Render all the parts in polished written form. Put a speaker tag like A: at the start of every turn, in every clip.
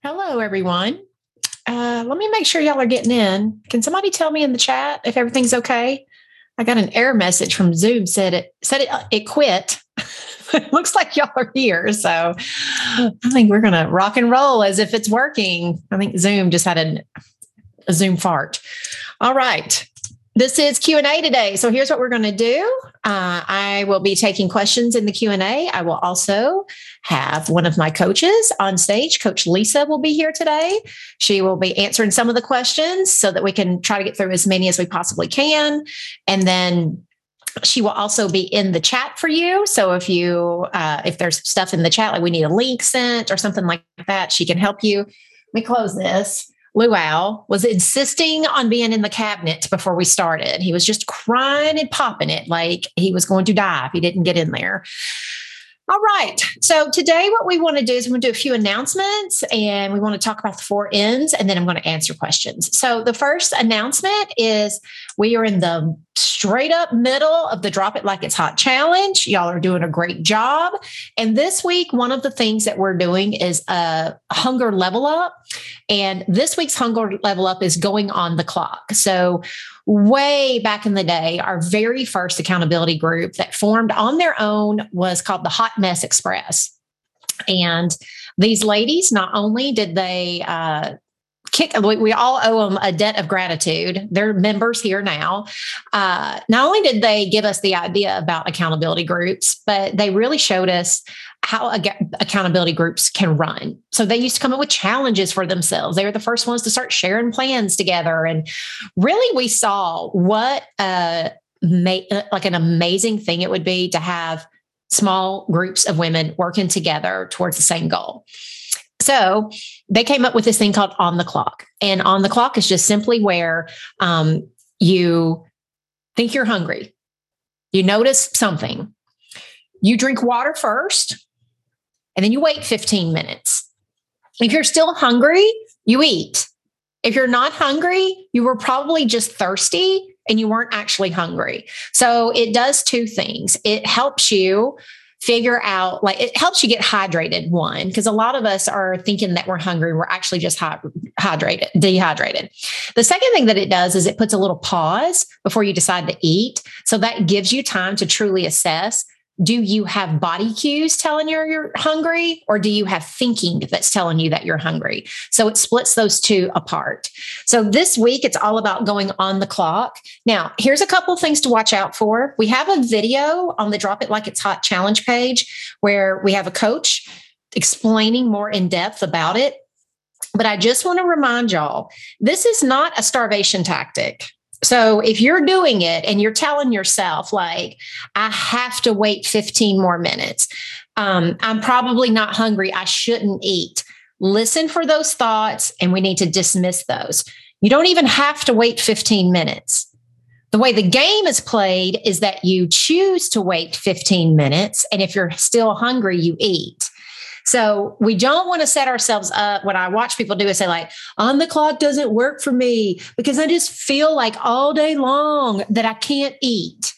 A: Hello, everyone. Let me make sure y'all are getting in. Can somebody tell me in the chat if everything's okay? I got an error message from Zoom it quit. It looks like y'all are here, so I think we're gonna rock and roll as if it's working. I think Zoom just had a Zoom fart. All right. This is Q&A today. So here's what we're going to do. I will be taking questions in the Q&A. I will also have one of my coaches on stage. Coach Lisa will be here today. She will be answering some of the questions so that we can try to get through as many as we possibly can. And then she will also be in the chat for you. So if there's stuff in the chat, like we need a link sent or something like that, she can help you. Let me close this. Luau was insisting on being in the cabinet before we started. He was just crying and popping it like he was going to die if he didn't get in there. All right. So today what we want to do is we're going to do a few announcements and we want to talk about the 4 N's and then I'm going to answer questions. So the first announcement is we are in the straight up middle of the Drop It Like It's Hot challenge. Y'all are doing a great job. And this week, one of the things that we're doing is a hunger level up. And this week's hunger level up is going on the clock. So way back in the day, our very first accountability group that formed on their own was called the Hot Mess Express. And these ladies, not only did they we all owe them a debt of gratitude. They're members here now. Not only did they give us the idea about accountability groups, but they really showed us how accountability groups can run. So they used to come up with challenges for themselves. They were the first ones to start sharing plans together. And really we saw what like an amazing thing it would be to have small groups of women working together towards the same goal. So they came up with this thing called On the Clock. And On the Clock is just simply where you think you're hungry. You notice something. You drink water first, and then you wait 15 minutes. If you're still hungry, you eat. If you're not hungry, you were probably just thirsty and you weren't actually hungry. So it does 2 things. It helps you figure out, it helps you get hydrated, one, because a lot of us are thinking that we're hungry. We're actually just dehydrated. The second thing that it does is it puts a little pause before you decide to eat. So that gives you time to truly assess, do you have body cues telling you you're hungry, or do you have thinking that's telling you that you're hungry? So it splits those 2 apart. So this week, it's all about going on the clock. Now, here's a couple of things to watch out for. We have a video on the Drop It Like It's Hot challenge page where we have a coach explaining more in depth about it. But I just want to remind y'all, this is not a starvation tactic. So if you're doing it and you're telling yourself, I have to wait 15 more minutes, I'm probably not hungry, I shouldn't eat. Listen for those thoughts, and we need to dismiss those. You don't even have to wait 15 minutes. The way the game is played is that you choose to wait 15 minutes, and if you're still hungry, you eat. So we don't want to set ourselves up. What I watch people do is say, on the clock doesn't work for me because I just feel like all day long that I can't eat.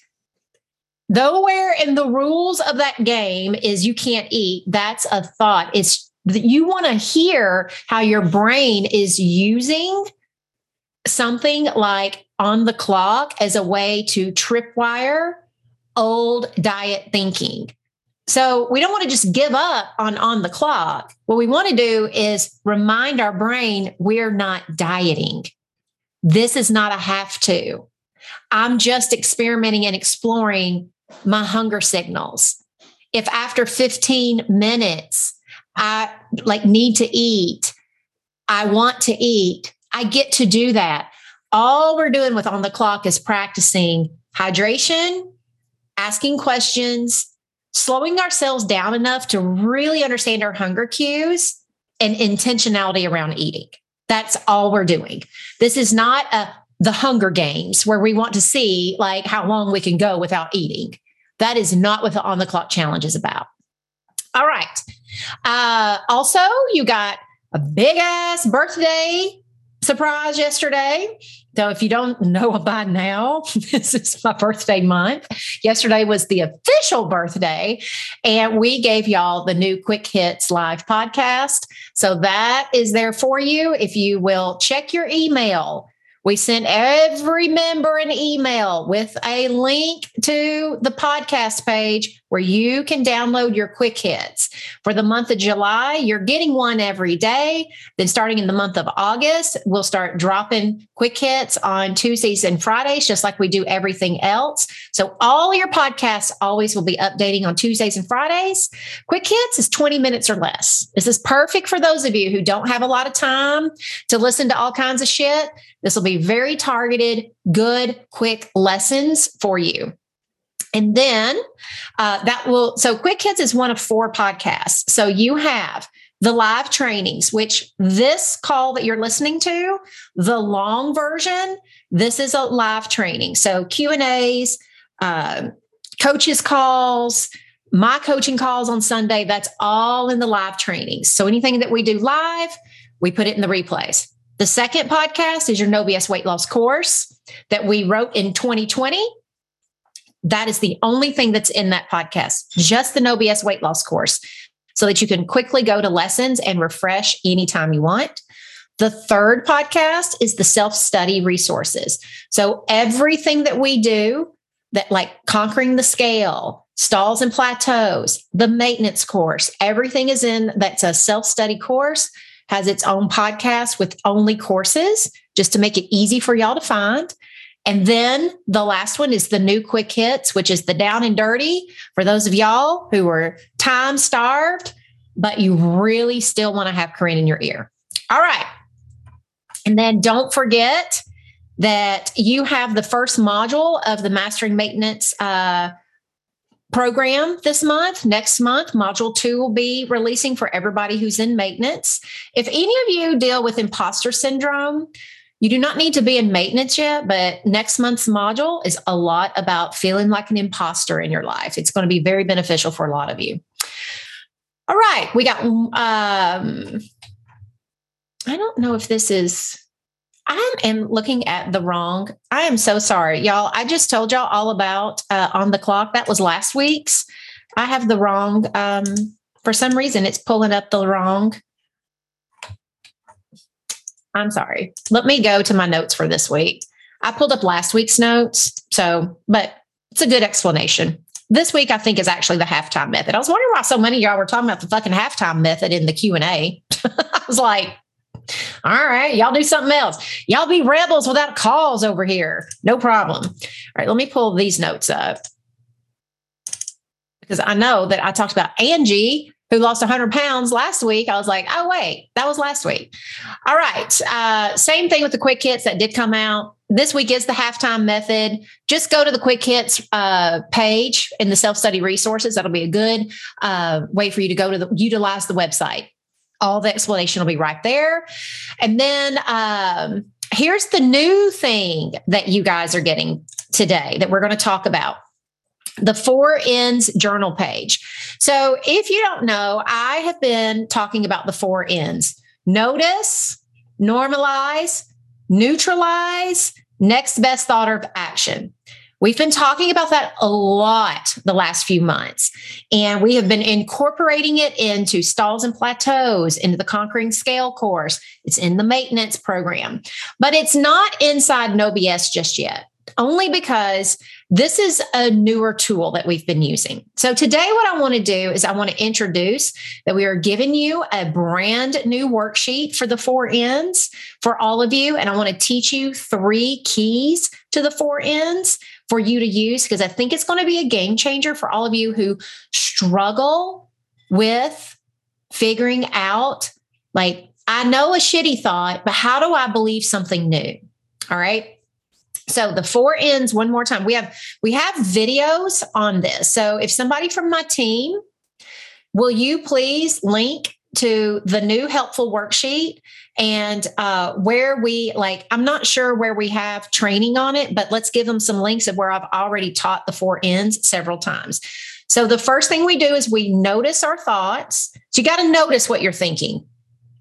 A: Nowhere in the rules of that game is you can't eat. That's a thought. It's that you want to hear how your brain is using something like on the clock as a way to tripwire old diet thinking. So we don't want to just give up on the clock. What we want to do is remind our brain we're not dieting. This is not a have to. I'm just experimenting and exploring my hunger signals. If after 15 minutes, I need to eat, I want to eat, I get to do that. All we're doing with On the Clock is practicing hydration, asking questions, slowing ourselves down enough to really understand our hunger cues and intentionality around eating. That's all we're doing. This is not the Hunger Games where we want to see how long we can go without eating. That is not what the On the Clock challenge is about. All right. Also, you got a big ass birthday surprise yesterday. So if you don't know by now, this is my birthday month. Yesterday was the official birthday, and we gave y'all the new Quick Hits live podcast. So that is there for you. If you will check your email, we sent every member an email with a link to the podcast page where you can download your Quick Hits. For the month of July, you're getting one every day. Then starting in the month of August, we'll start dropping Quick Hits on Tuesdays and Fridays, just like we do everything else. So all your podcasts always will be updating on Tuesdays and Fridays. Quick Hits is 20 minutes or less. This is perfect for those of you who don't have a lot of time to listen to all kinds of shit. This will be very targeted, good, quick lessons for you. And then so Quick Hits is one of 4 podcasts. So you have the live trainings, which this call that you're listening to, the long version, this is a live training. So Q&As, coaches calls, my coaching calls on Sunday, that's all in the live trainings. So anything that we do live, we put it in the replays. The second podcast is your No BS weight loss course that we wrote in 2020. That is the only thing that's in that podcast, just the No BS weight loss course, so that you can quickly go to lessons and refresh anytime you want. The third podcast is the self-study resources. So everything that we do, that like conquering the scale, stalls and plateaus, the maintenance course, everything is in, that's a self-study course, has its own podcast with only courses, just to make it easy for y'all to find. And then the last one is the new Quick Hits, which is the down and dirty for those of y'all who are time starved, but you really still want to have Corinne in your ear. All right. And then don't forget that you have the first module of the Mastering Maintenance program this month. Next month, module 2 will be releasing for everybody who's in maintenance. If any of you deal with imposter syndrome, you do not need to be in maintenance yet, but next month's module is a lot about feeling like an imposter in your life. It's going to be very beneficial for a lot of you. All right. We got, I don't know if this is, I am looking at the wrong, I am so sorry, y'all. I just told y'all all about On the Clock. That was last week's. I have the wrong, for some reason, it's pulling up the wrong. I'm sorry. Let me go to my notes for this week. I pulled up last week's notes, but it's a good explanation. This week, I think, is actually the halftime method. I was wondering why so many of y'all were talking about the fucking halftime method in the Q&A. I was like, all right, y'all do something else. Y'all be rebels without calls over here. No problem. All right, let me pull these notes up, because I know that I talked about Angie, who lost 100 pounds last week. I was like, oh, wait, that was last week. All right. Same thing with the Quick Hits that did come out. This week is the halftime method. Just go to the Quick Hits page in the self-study resources. That'll be a good way for you to go to utilize the website. All the explanation will be right there. And then here's the new thing that you guys are getting today that we're going to talk about. The 4 N's journal page. So if you don't know, I have been talking about the 4 N's: notice, normalize, neutralize, next best thought of action. We've been talking about that a lot the last few months, and we have been incorporating it into Stalls and Plateaus, into the Conquering Scale course. It's in the maintenance program, but it's not inside No BS just yet, only because this is a newer tool that we've been using. So today, what I want to do is I want to introduce that we are giving you a brand new worksheet for the 4 N's for all of you. And I want to teach you 3 keys to the 4 N's for you to use, because I think it's going to be a game changer for all of you who struggle with figuring out, like, I know a shitty thought, but how do I believe something new? All right. So the 4 N's, one more time, we have videos on this. So if somebody from my team, will you please link to the new helpful worksheet and where I'm not sure where we have training on it, but let's give them some links of where I've already taught the 4 N's several times. So the first thing we do is we notice our thoughts. So you got to notice what you're thinking.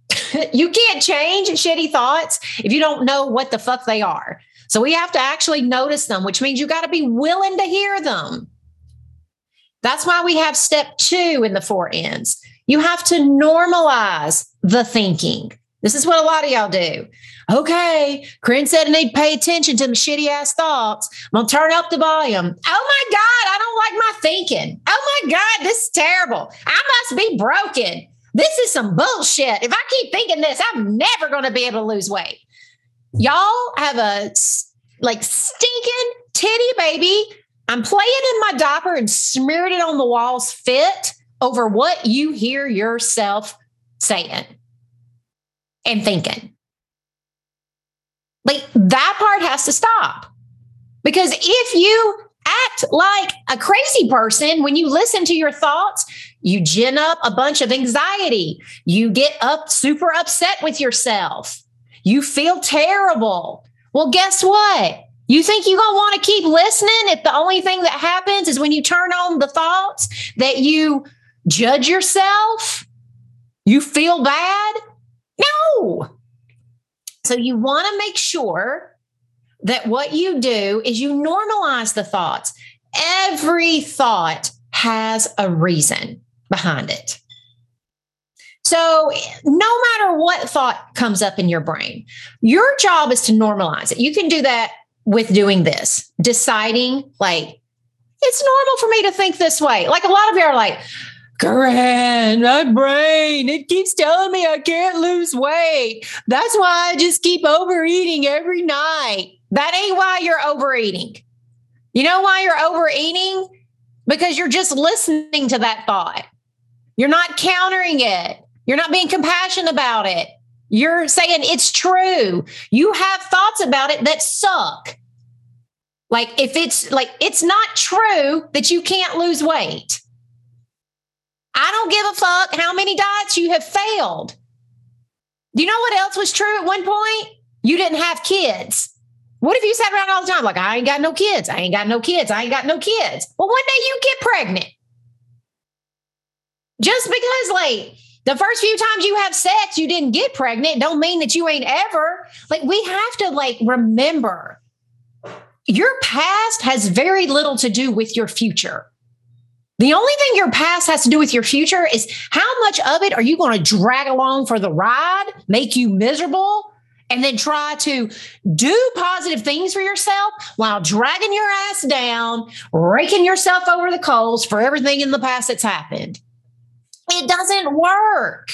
A: You can't change shitty thoughts if you don't know what the fuck they are. So we have to actually notice them, which means you got to be willing to hear them. That's why we have step 2 in the 4 N's. You have to normalize the thinking. This is what a lot of y'all do. Okay, Corinne said I need to pay attention to my shitty ass thoughts. I'm going to turn up the volume. Oh my God, I don't like my thinking. Oh my God, this is terrible. I must be broken. This is some bullshit. If I keep thinking this, I'm never going to be able to lose weight. Y'all have a stinking titty baby. I'm playing in my diaper and smeared it on the walls fit over what you hear yourself saying and thinking. Like, that part has to stop. Because if you act like a crazy person when you listen to your thoughts, you gin up a bunch of anxiety. You get super upset with yourself. You feel terrible. Well, guess what? You think you're going to want to keep listening if the only thing that happens is when you turn on the thoughts that you judge yourself? You feel bad? No. So you want to make sure that what you do is you normalize the thoughts. Every thought has a reason behind it. So no matter what thought comes up in your brain, your job is to normalize it. You can do that with doing this, deciding like, it's normal for me to think this way. Like, a lot of you are like, Corinne, my brain, it keeps telling me I can't lose weight. That's why I just keep overeating every night. That ain't why you're overeating. You know why you're overeating? Because you're just listening to that thought. You're not countering it. You're not being compassionate about it. You're saying it's true. You have thoughts about it that suck. Like, if it's not true that you can't lose weight. I don't give a fuck how many diets you have failed. Do you know what else was true at one point? You didn't have kids. What if you sat around all the time like, I ain't got no kids. I ain't got no kids. I ain't got no kids. Well, one day you get pregnant. Just because like the first few times you have sex, you didn't get pregnant, don't mean that you ain't ever. Like, we have to like remember your past has very little to do with your future. The only thing your past has to do with your future is how much of it are you going to drag along for the ride, make you miserable, and then try to do positive things for yourself while dragging your ass down, raking yourself over the coals for everything in the past that's happened. It doesn't work.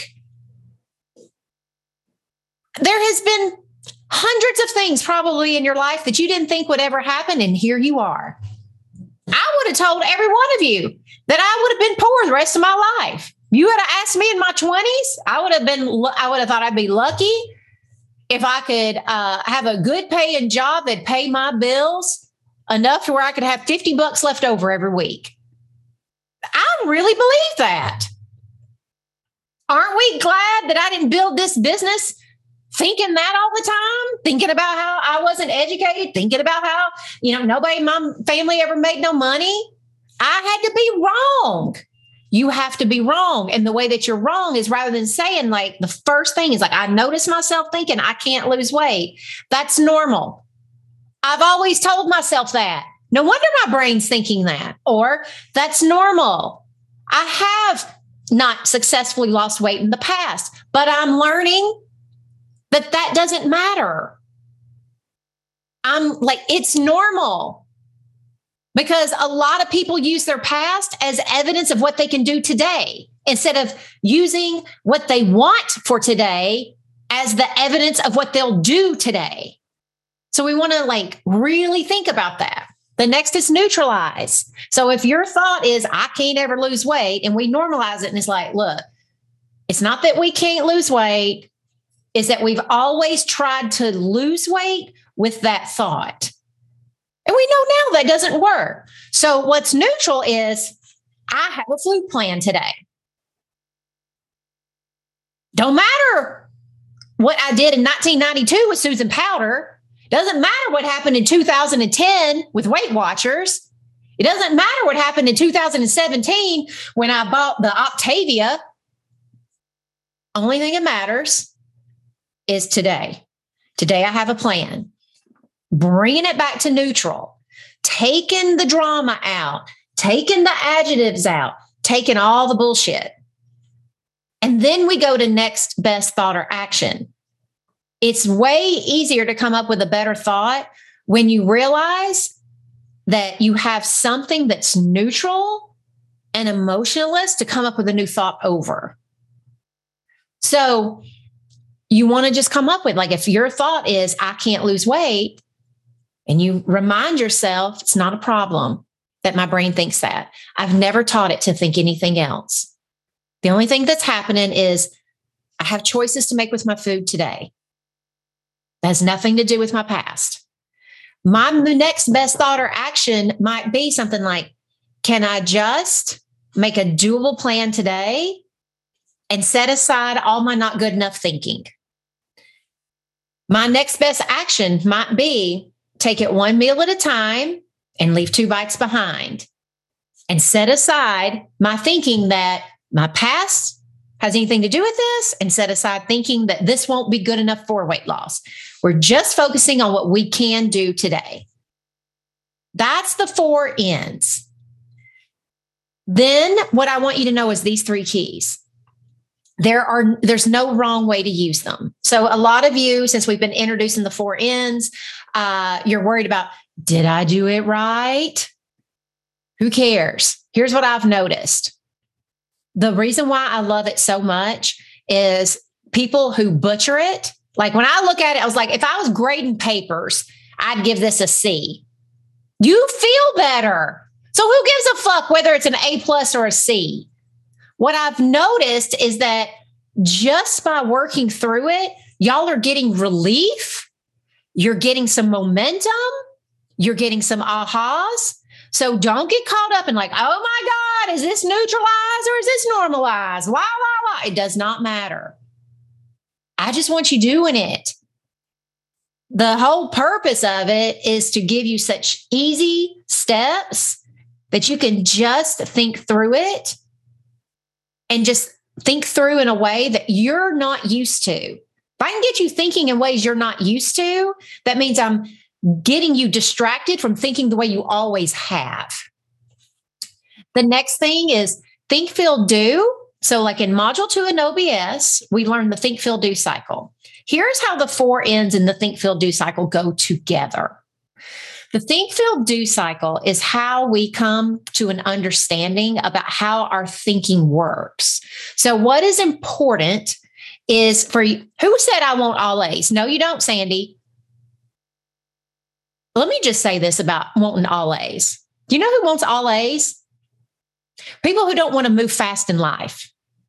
A: There has been hundreds of things probably in your life that you didn't think would ever happen, and here you are. I would have told every one of you that I would have been poor the rest of my life. You would have asked me in my 20s, I would have thought I'd be lucky if I could have a good paying job that paid my bills enough to where I could have $50 left over every week. I really believe that. Aren't we glad that I didn't build this business thinking that all the time, thinking about how I wasn't educated, thinking about how, nobody in my family ever made no money? I had to be wrong. You have to be wrong. And the way that you're wrong is, rather than saying like the first thing is like, I notice myself thinking I can't lose weight. That's normal. I've always told myself that. No wonder my brain's thinking that. Or that's normal. I have not successfully lost weight in the past, but I'm learning that doesn't matter. I'm like, it's normal. Because a lot of people use their past as evidence of what they can do today, instead of using what they want for today as the evidence of what they'll do today. So we want to like really think about that. The next is neutralize. So if your thought is, I can't ever lose weight, and we normalize it, and it's like, look, it's not that we can't lose weight, it's that we've always tried to lose weight with that thought. And we know now that doesn't work. So what's neutral is, I have a food plan today. Don't matter what I did in 1992 with Susan Powter. Doesn't matter what happened in 2010 with Weight Watchers. It doesn't matter what happened in 2017 when I bought the Octavia. Only thing that matters is today. Today I have a plan. Bringing it back to neutral, taking the drama out, taking the adjectives out, taking all the bullshit. And then we go to next best thought or action. It's way easier to come up with a better thought when you realize that you have something that's neutral and emotionless to come up with a new thought over. So you want to just come up with, like, if your thought is, I can't lose weight, and you remind yourself, it's not a problem that my brain thinks that. I've never taught it to think anything else. The only thing that's happening is I have choices to make with my food today. That has nothing to do with my past. My next best thought or action might be something like, can I just make a doable plan today and set aside all my not good enough thinking? My next best action might be take it one meal at a time and leave 2 bites behind, and set aside my thinking that my past has anything to do with this, and set aside thinking that this won't be good enough for weight loss. We're just focusing on what we can do today. That's the 4 N's. Then what I want you to know is these 3 keys. There's no wrong way to use them. So a lot of you, since we've been introducing the 4 N's, you're worried about, did I do it right? Who cares? Here's what I've noticed. The reason why I love it so much is people who butcher it. Like when I look at it, I was like, if I was grading papers, I'd give this a C. You feel better. So who gives a fuck whether it's an A+ or a C? What I've noticed is that just by working through it, y'all are getting relief. You're getting some momentum. You're getting some ahas. So don't get caught up in like, oh my God, is this neutralized or is this normalized? Why? It does not matter. I just want you doing it. The whole purpose of it is to give you such easy steps that you can just think through it and just think through in a way that you're not used to. If I can get you thinking in ways you're not used to, that means I'm getting you distracted from thinking the way you always have. The next thing is think, feel, do. So like in Module 2 in OBS, we learned the think, feel, do cycle. Here's how the 4 N's in the think, feel, do cycle go together. The think, feel, do cycle is how we come to an understanding about how our thinking works. So what is important is for you. Who said I want all A's? No, you don't, Sandy. Let me just say this about wanting all A's. Do you know who wants all A's? People who don't want to move fast in life.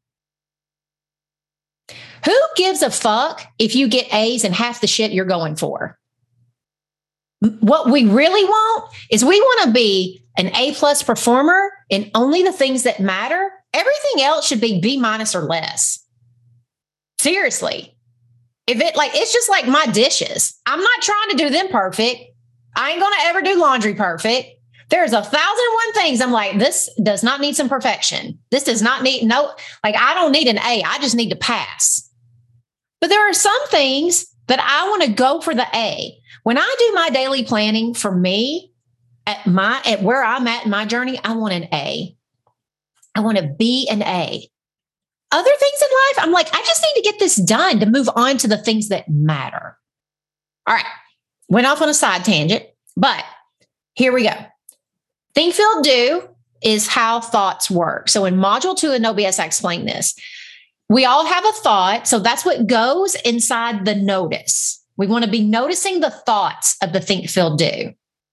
A: Who gives a fuck if you get A's and half the shit you're going for? What we really want is we want to be an A+ performer in only the things that matter. Everything else should be B- or less. Seriously. It's just like my dishes. I'm not trying to do them perfect. I ain't going to ever do laundry perfect. There's 1,001 things. I'm like, this does not need some perfection. This does not need, I don't need an A. I just need to pass. But there are some things that I want to go for the A. When I do my daily planning for me at where I'm at in my journey, I want an A. I want to be an A. Other things in life, I'm like, I just need to get this done to move on to the things that matter. All right. Went off on a side tangent, but here we go. Think, feel, do is how thoughts work. So in Module 2 in OBS, I explained this. We all have a thought. So that's what goes inside the notice. We want to be noticing the thoughts of the think, feel, do.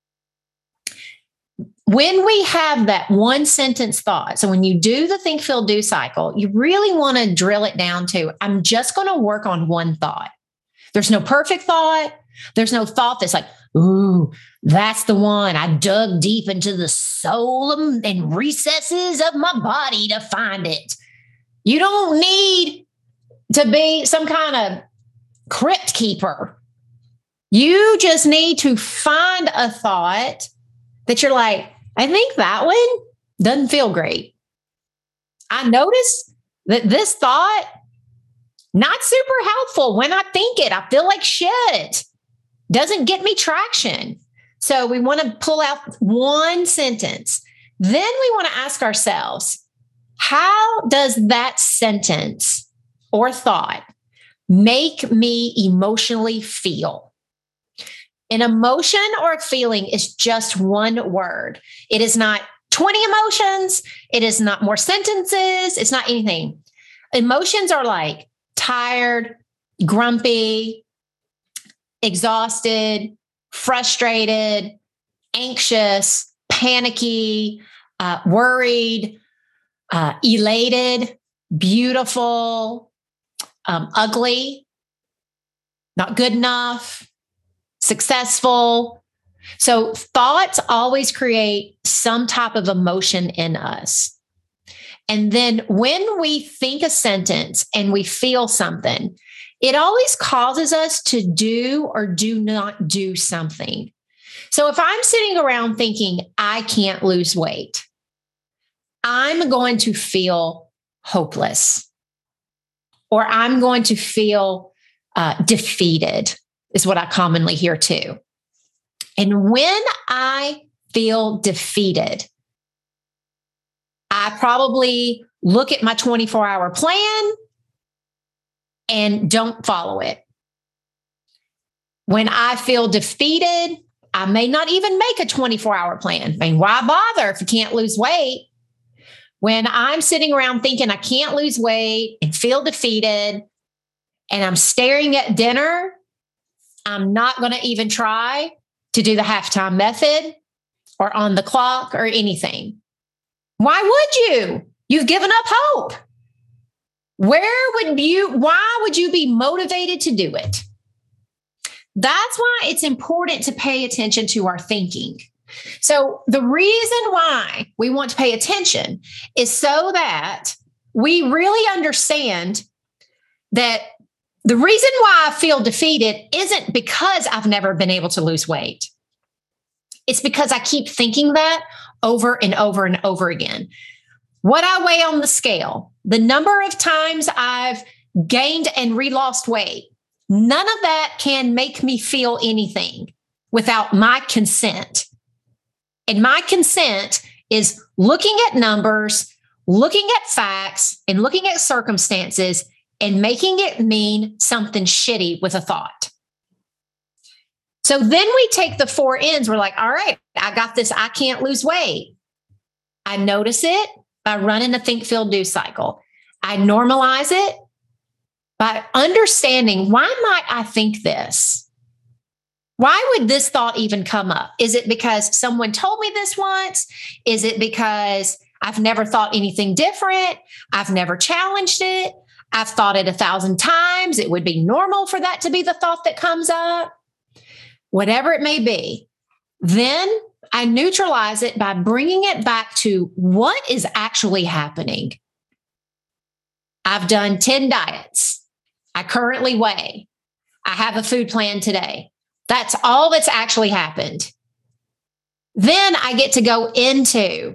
A: When we have that one sentence thought, so when you do the think, feel, do cycle, you really want to drill it down to, I'm just going to work on one thought. There's no perfect thought. There's no thought that's like, ooh, that's the one. I dug deep into the soul and recesses of my body to find it. You don't need to be some kind of crypt keeper. You just need to find a thought that you're like, I think that one doesn't feel great. I noticed that this thought Not super helpful. When I think it, I feel like shit. Doesn't get me traction. So we want to pull out one sentence. Then we want to ask ourselves, how does that sentence or thought make me emotionally feel? An emotion or a feeling is just one word. It is not 20 emotions. It is not more sentences. It's not anything. Emotions are like tired, grumpy, exhausted, frustrated, anxious, panicky, worried, elated, beautiful, ugly, not good enough, successful. So thoughts always create some type of emotion in us. And then when we think a sentence and we feel something, it always causes us to do or do not do something. So if I'm sitting around thinking, I can't lose weight, I'm going to feel hopeless, or I'm going to feel defeated, is what I commonly hear too. And when I feel defeated, I probably look at my 24-hour plan and don't follow it. When I feel defeated, I may not even make a 24-hour plan. I mean, why bother if you can't lose weight? When I'm sitting around thinking I can't lose weight and feel defeated, and I'm staring at dinner, I'm not going to even try to do the halftime method or on the clock or anything. Why would you? You've given up hope. Why would you be motivated to do it? That's why it's important to pay attention to our thinking. So the reason why we want to pay attention is so that we really understand that the reason why I feel defeated isn't because I've never been able to lose weight. It's because I keep thinking that over and over and over again. What I weigh on the scale, the number of times I've gained and re-lost weight, none of that can make me feel anything without my consent. And my consent is looking at numbers, looking at facts, and looking at circumstances and making it mean something shitty with a thought. So then we take the 4 N's. We're like, all right, I got this. I can't lose weight. I notice it by running a think, feel, do cycle. I normalize it by understanding, why might I think this? Why would this thought even come up? Is it because someone told me this once? Is it because I've never thought anything different? I've never challenged it. I've thought it 1,000 times. It would be normal for that to be the thought that comes up. Whatever it may be. Then I neutralize it by bringing it back to what is actually happening. I've done 10 diets. I currently weigh. I have a food plan today. That's all that's actually happened. Then I get to go into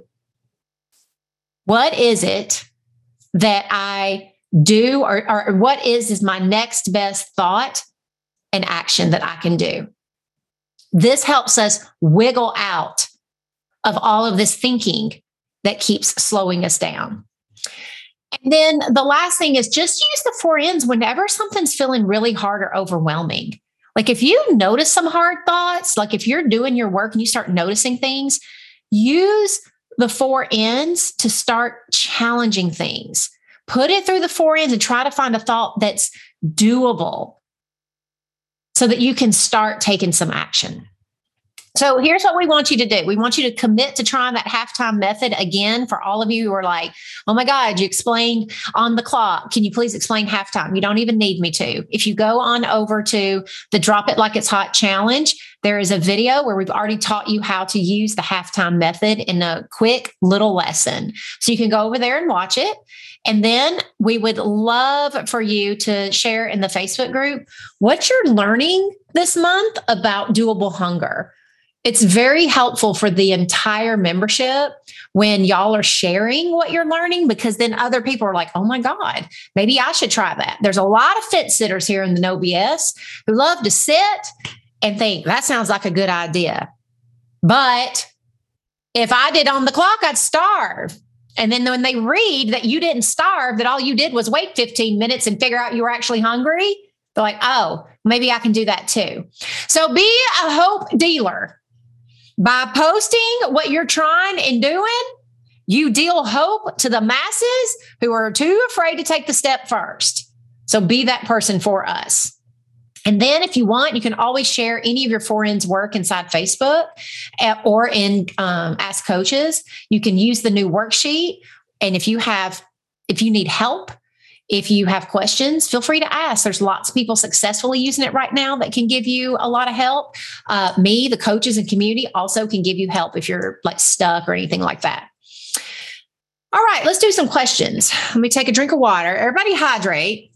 A: what is it that I do, or what is my next best thought and action that I can do. This helps us wiggle out of all of this thinking that keeps slowing us down. And then the last thing is just use the 4 N's whenever something's feeling really hard or overwhelming. Like if you notice some hard thoughts, like if you're doing your work and you start noticing things, use the 4 N's to start challenging things. Put it through the 4 N's and try to find a thought that's doable so that you can start taking some action. So here's what we want you to do. We want you to commit to trying that halftime method again. For all of you who are like, oh my God, you explained on the clock. Can you please explain halftime? You don't even need me to. If you go on over to the Drop It Like It's Hot challenge, there is a video where we've already taught you how to use the halftime method in a quick little lesson. So you can go over there and watch it. And then we would love for you to share in the Facebook group what you're learning this month about doable hunger. It's very helpful for the entire membership when y'all are sharing what you're learning, because then other people are like, oh my God, maybe I should try that. There's a lot of fence sitters here in the No BS who love to sit and think that sounds like a good idea. But if I did on the clock, I'd starve. And then when they read that you didn't starve, that all you did was wait 15 minutes and figure out you were actually hungry, they're like, oh, maybe I can do that too. So be a hope dealer. By posting what you're trying and doing, you deal hope to the masses who are too afraid to take the step first. So be that person for us. And then if you want, you can always share any of your friends' work inside Facebook or in Ask Coaches. You can use the new worksheet. And if you need help, if you have questions, feel free to ask. There's lots of people successfully using it right now that can give you a lot of help. Me, the coaches and community also can give you help if you're like stuck or anything like that. All right, let's do some questions. Let me take a drink of water. Everybody hydrate.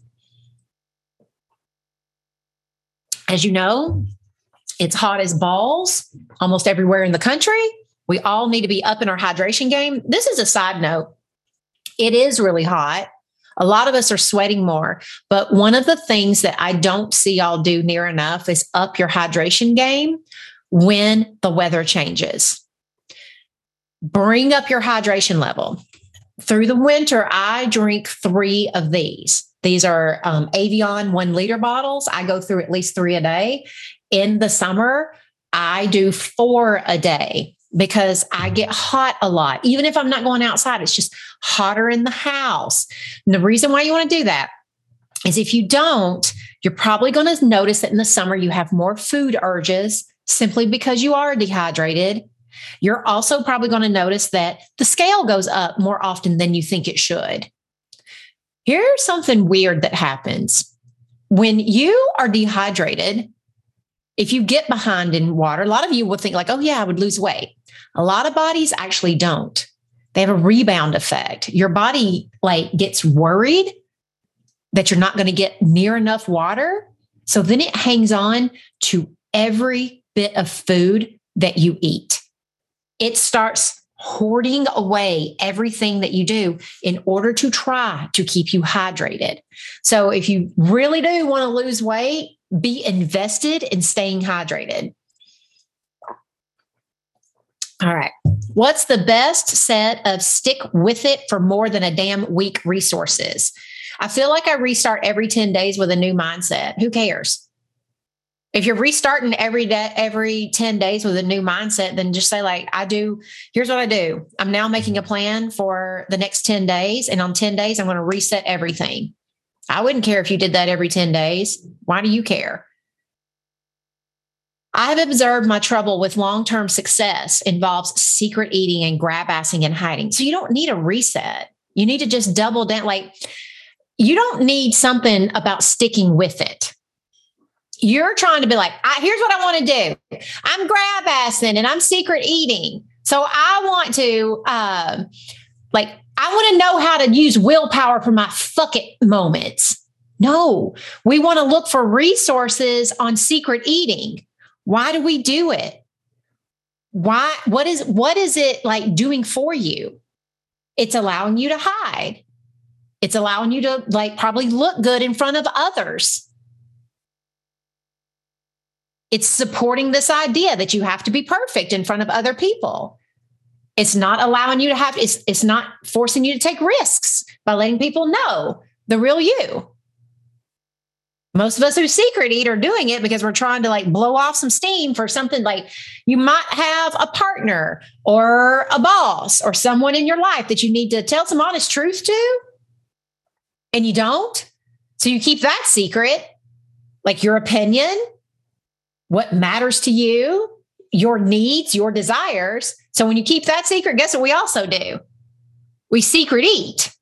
A: As you know, it's hot as balls almost everywhere in the country. We all need to be up in our hydration game. This is a side note. It is really hot. A lot of us are sweating more, but one of the things that I don't see y'all do near enough is up your hydration game when the weather changes. Bring up your hydration level. Through the winter, I drink 3 of these. These are Evian 1 liter bottles. I go through at least 3 a day. In the summer, I do 4 a day because I get hot a lot. Even if I'm not going outside, it's just hotter in the house. And the reason why you want to do that is if you don't, you're probably going to notice that in the summer you have more food urges simply because you are dehydrated. You're also probably going to notice that the scale goes up more often than you think it should. Here's something weird that happens. When you are dehydrated, if you get behind in water, a lot of you will think like, oh yeah, I would lose weight. A lot of bodies actually don't. They have a rebound effect. Your body gets worried that you're not going to get near enough water. So then it hangs on to every bit of food that you eat. It starts hoarding away everything that you do in order to try to keep you hydrated. So if you really do want to lose weight, be invested in staying hydrated. All right. What's the best set of stick with it for more than a damn week resources? I feel like I restart every 10 days with a new mindset. Who cares? If you're restarting every day, every 10 days with a new mindset, then just say here's what I do. I'm now making a plan for the next 10 days. And on 10 days, I'm going to reset everything. I wouldn't care if you did that every 10 days. Why do you care? I've observed my trouble with long-term success involves secret eating and grab-assing and hiding. So you don't need a reset. You need to just double down. You don't need something about sticking with it. You're trying to be here's what I want to do. I'm grab-assing and I'm secret eating. So I want to, I want to know how to use willpower for my fuck it moments. No, we want to look for resources on secret eating. Why do we do it? Why? What is it doing for you? It's allowing you to hide. It's allowing you to probably look good in front of others. It's supporting this idea that you have to be perfect in front of other people. It's not allowing you to it's not forcing you to take risks by letting people know the real you. Most of us who secret eat are doing it because we're trying to blow off some steam for something. You might have a partner or a boss or someone in your life that you need to tell some honest truth to, and you don't. So you keep that secret, your opinion, what matters to you, your needs, your desires. So when you keep that secret, guess what we also do? We secret eat.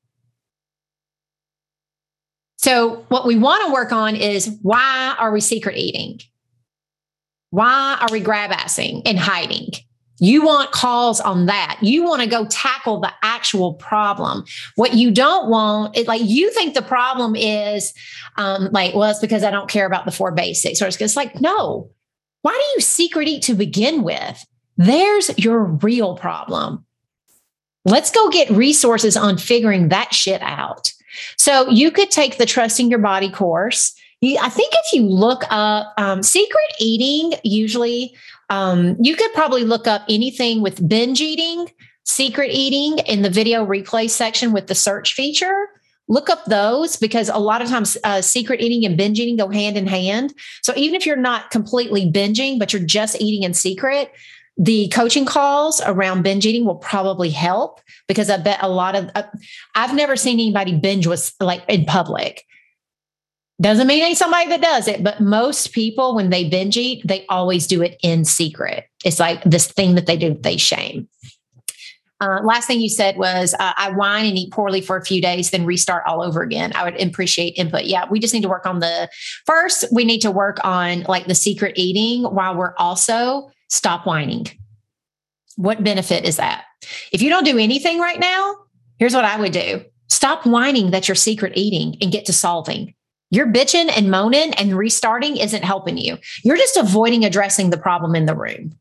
A: So what we want to work on is, why are we secret eating? Why are we grab-assing and hiding? You want calls on that. You want to go tackle the actual problem. What you don't want is you think the problem is it's because I don't care about the 4 basics. Or it's no. Why do you secret eat to begin with? There's your real problem. Let's go get resources on figuring that shit out. So you could take the Trusting Your Body course. I think if you look up secret eating, usually you could probably look up anything with binge eating, secret eating in the video replay section with the search feature. Look up those, because a lot of times secret eating and binge eating go hand in hand. So even if you're not completely binging, but you're just eating in secret, the coaching calls around binge eating will probably help, because I bet a lot of, I've never seen anybody binge with like in public. Doesn't mean ain't somebody that does it, but most people, when they binge eat, they always do it in secret. It's like this thing that they do, they shame. Last thing you said was, I whine and eat poorly for a few days, then restart all over again. I would appreciate input. Yeah, we just need to work on first, we need to work on like the secret eating while we're also stop whining. What benefit is that? If you don't do anything right now, here's what I would do. Stop whining that you're secret eating and get to solving. You're bitching and moaning and restarting isn't helping you. You're just avoiding addressing the problem in the room.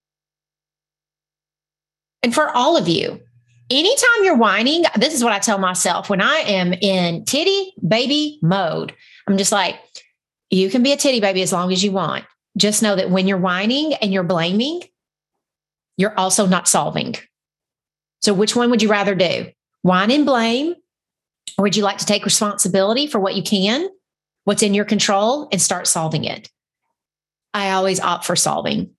A: And for all of you, anytime you're whining, this is what I tell myself when I am in titty baby mode. I'm just like, you can be a titty baby as long as you want. Just know that when you're whining and you're blaming, you're also not solving. So which one would you rather do? Whine and blame? Or would you like to take responsibility for what you can, what's in your control, and start solving it? I always opt for solving.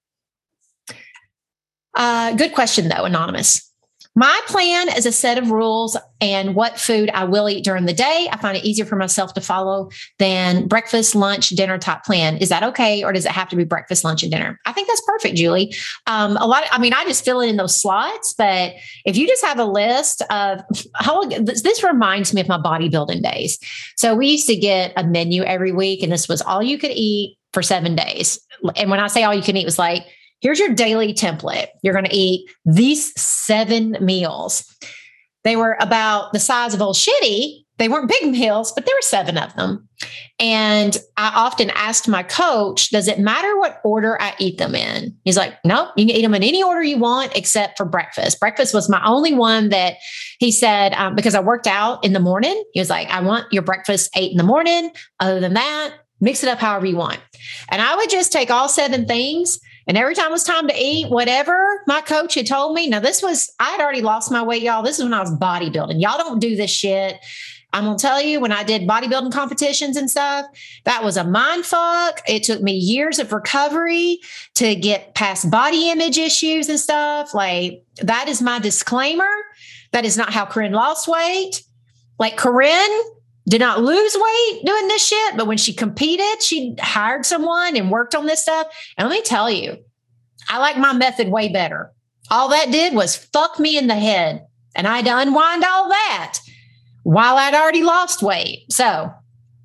A: Good question, though, Anonymous. My plan is a set of rules and what food I will eat during the day. I find it easier for myself to follow than breakfast, lunch, dinner type plan. Is that okay? Or does it have to be breakfast, lunch, and dinner? I think that's perfect, Julie. I just fill it in those slots, but if you just have a list of this reminds me of my bodybuilding days. So we used to get a menu every week, and this was all you could eat for 7 days. And when I say all you can eat, it was like, here's your daily template. You're going to eat these 7 meals. They were about the size of Old Shitty. They weren't big meals, but there were 7 of them. And I often asked my coach, does it matter what order I eat them in? He's like, no, you can eat them in any order you want except for breakfast. Breakfast was my only one that he said, because I worked out in the morning. He was like, I want your breakfast 8 in the morning. Other than that, mix it up however you want. And I would just take all 7 things. And every time it was time to eat, whatever my coach had told me. Now, I had already lost my weight, y'all. This is when I was bodybuilding. Y'all don't do this shit. I'm going to tell you, when I did bodybuilding competitions and stuff, that was a mind fuck. It took me years of recovery to get past body image issues and stuff. Like, that is my disclaimer. That is not how Corinne lost weight. Like, Corinne did not lose weight doing this shit, but when she competed, she hired someone and worked on this stuff. And let me tell you, I like my method way better. All that did was fuck me in the head. And I had to unwind all that while I'd already lost weight. So,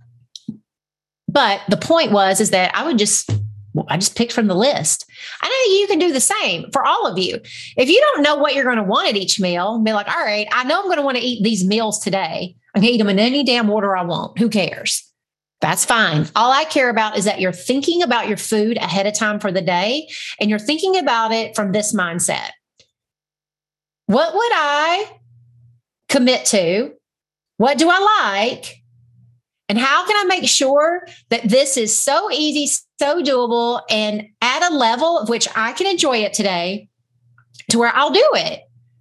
A: but the point is that I just picked from the list. I know you can do the same for all of you. If you don't know what you're going to want at each meal, be like, all right, I know I'm going to want to eat these meals today. I can eat them in any damn order I want. Who cares? That's fine. All I care about is that you're thinking about your food ahead of time for the day, and you're thinking about it from this mindset. What would I commit to? What do I like? And how can I make sure that this is so easy, so doable, and at a level of which I can enjoy it today to where I'll do it?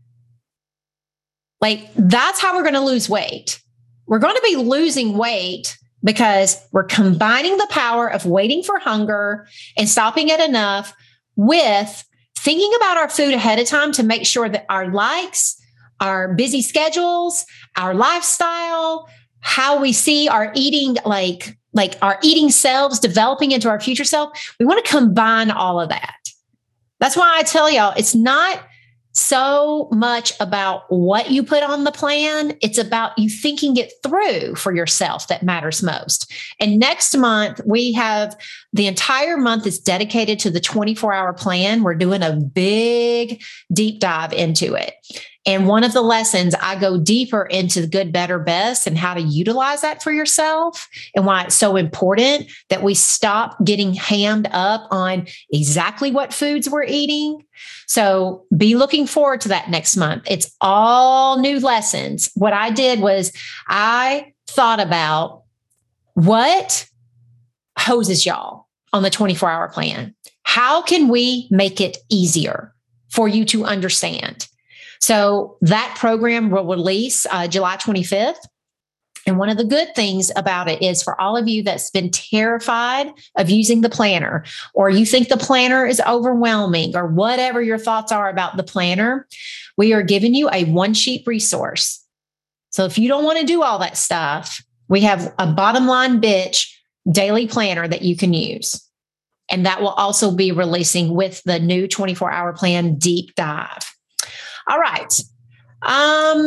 A: Like, that's how we're going to lose weight. We're going to be losing weight because we're combining the power of waiting for hunger and stopping at enough with thinking about our food ahead of time to make sure that our likes, our busy schedules, our lifestyle, how we see our eating, like our eating selves developing into our future self. We want to combine all of that. That's why I tell y'all, it's not so much about what you put on the plan. It's about you thinking it through for yourself that matters most. And next month, we have the entire month is dedicated to the 24-hour plan. We're doing a big deep dive into it. And one of the lessons, I go deeper into the good, better, best and how to utilize that for yourself and why it's so important that we stop getting hammed up on exactly what foods we're eating. So be looking forward to that next month. It's all new lessons. What I did was I thought about what hoses y'all on the 24-hour plan. How can we make it easier for you to understand? So that program will release July 25th. And one of the good things about it is for all of you that's been terrified of using the planner, or you think the planner is overwhelming, or whatever your thoughts are about the planner, we are giving you a one-sheet resource. So if you don't want to do all that stuff, we have a bottom line bitch daily planner that you can use. And that will also be releasing with the new 24-hour plan deep dive. All right. I've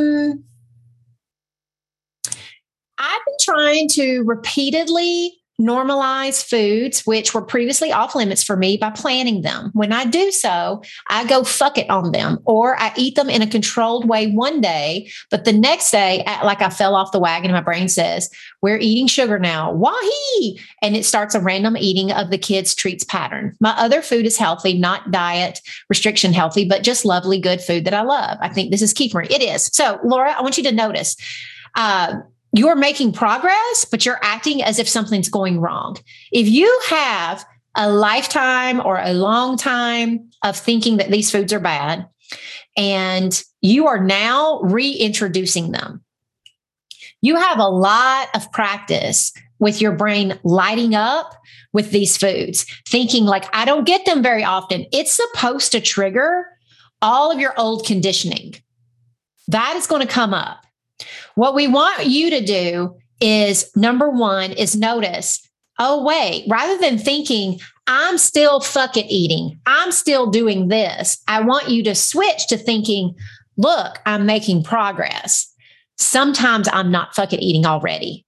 A: been trying to repeatedly normalize foods which were previously off limits for me by planning them. When I do so, I go fuck it on them, or I eat them in a controlled way one day, but the next day, like I fell off the wagon, my brain says, we're eating sugar now. Wahee! And it starts a random eating of the kids' treats pattern. My other food is healthy, not diet restriction healthy, but just lovely, good food that I love. I think this is key for me. It is. So Laura, I want you to notice, you're making progress, but you're acting as if something's going wrong. If you have a lifetime or a long time of thinking that these foods are bad, and you are now reintroducing them, you have a lot of practice with your brain lighting up with these foods, thinking like, I don't get them very often. It's supposed to trigger all of your old conditioning. That is going to come up. What we want you to do is, number one, is notice, oh, wait, rather than thinking, I'm still fuck it eating, I'm still doing this, I want you to switch to thinking, look, I'm making progress. Sometimes I'm not fuck it eating already.